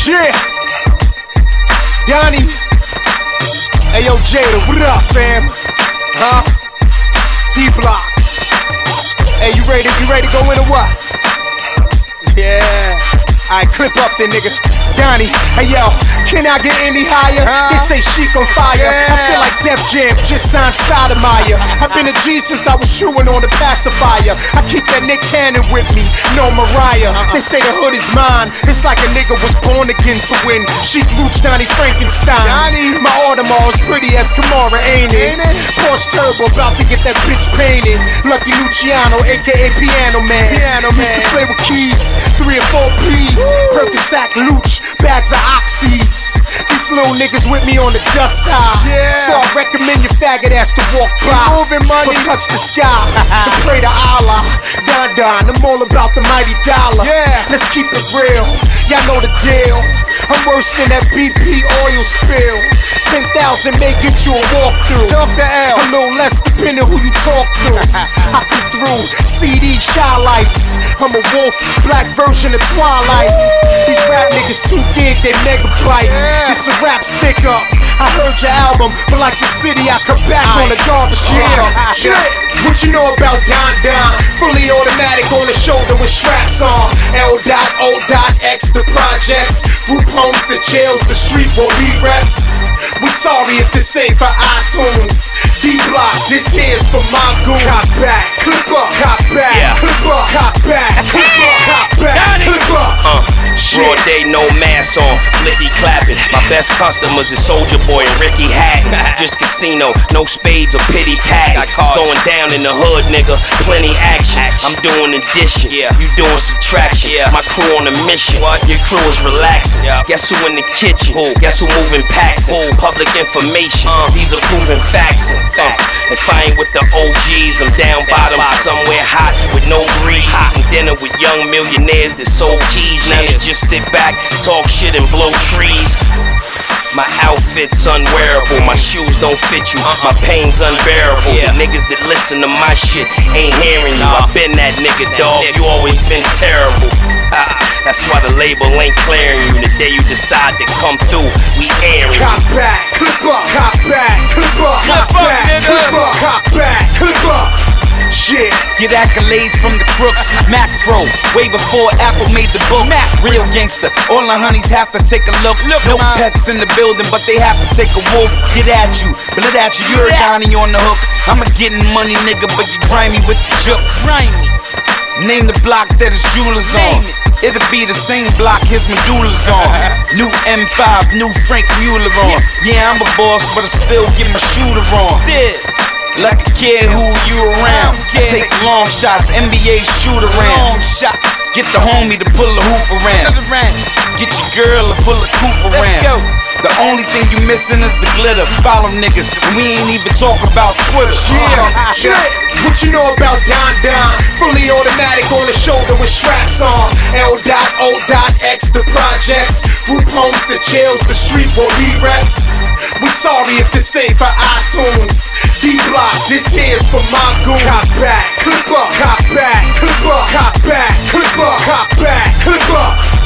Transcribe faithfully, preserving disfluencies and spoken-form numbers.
Shit. Donnie. Hey yo, Jada, what up, fam? Huh? D-Block. Hey, you ready? You ready to go in or what? Yeah. Alright, clip up then, nigga. Donnie, hey yo, can I get any higher? Huh? They say Sheik on fire. Yeah. I feel like Def Jam just signed Stoudemire. I've been a G since I was chewing on the pacifier. I keep that Nick Cannon with me, no Mariah. Uh-uh. They say the hood is mine. It's like a nigga was born again to win. Sheik Luch, Donnie Frankenstein. Donnie. My Audemars as pretty as Kamara, ain't it? Ain't it? Porsche Turbo, about to get that bitch painted. Lucky Luciano, aka Piano Man. Piano Man. Used to play with keys, three or four P's. Percocet Luch, bags of oxys. These little niggas with me on the dust high. Yeah. So I recommend your faggot ass to walk by. Moving money, but touch the sky and pray to Allah. Don Don, I'm all about the mighty dollar. Yeah. Let's keep it real, y'all know the deal. I'm worse than that B P oil spill. Ten thousand may get you a walkthrough. Talk to L. A little less depending who you talk to. I come through C D shy lights. I'm a wolf, black version of Twilight. These rap niggas too gig, they megabyte. Yeah. It's a rap stick up. I heard your album, but like the city, I come back Aye. on the garbage can. Shit, what you know about Don Don? Fully automatic on the shoulder with straps on. L dot O dot X the projects. Group homes, the jails, the street where we reps. We sorry if this ain't for iTunes. D-Block, this here's for my goons. Cop back, clip up, cop back, yeah. clip up, cop back, clip up, cop back, clip up. Uh, broad day, no mask on, Blicky clapping. My best customers is Soulja Boy and Ricky Hatton. Just casino, no spades or pity pat. It's going down in the hood, nigga. Plenty action. I'm doing addition, yeah. You doing subtraction. Yeah. My crew on a mission. What? Your crew is relaxing. Yeah. Guess who in the kitchen? Who? Guess who moving packs? Who? Public information. Uh. These are proven facts. Uh. If I ain't with the O Gs, I'm down bottom somewhere hot with no breeze. Eating dinner with young millionaires that sold keys. Now they just sit back, talk shit and blow trees. My outfit's unwearable, my shoes don't fit you, my pain's unbearable. The niggas that listen to my shit ain't hearing you. I been that nigga, dog, you always been terrible. That's why the label ain't clearing you. The day you decide to come through, we airing you. Cop back, clip up, cop back, clip up, cop back, clip up, cop back, clip up. Shit. Get accolades from the crooks, Macro, way before Apple made the book. Mac, real gangster, all the honeys have to take a look. look no man. Pets in the building, but they have to take a wolf. Get at you, blood at you, you're a Donnie on the hook. I'm a getting money nigga, but you grimy with the jokes. Grimy. Name the block that his jewelers on. It'll be the same block his medulla's on. New M five, new Frank Mueller on. Yeah, I'm a boss, but I still get my shooter on. Like a kid who you around. I take long shots, N B A shoot around. Get the homie to pull a hoop around. Get your girl to pull a coupe around. The only thing you missing is the glitter. Follow niggas, and we ain't even talk about Twitter. Yeah, shit. What you know about Don Don? Fully automatic on the shoulder with straps on. L dot O dot X the projects. Group homes, the jails, the street where we reps. We sorry if this ain't for iTunes. D-Block, this here's for my goons. Cop back, clip up, cop back, clip up, cop back, clip up, cop back, clip up.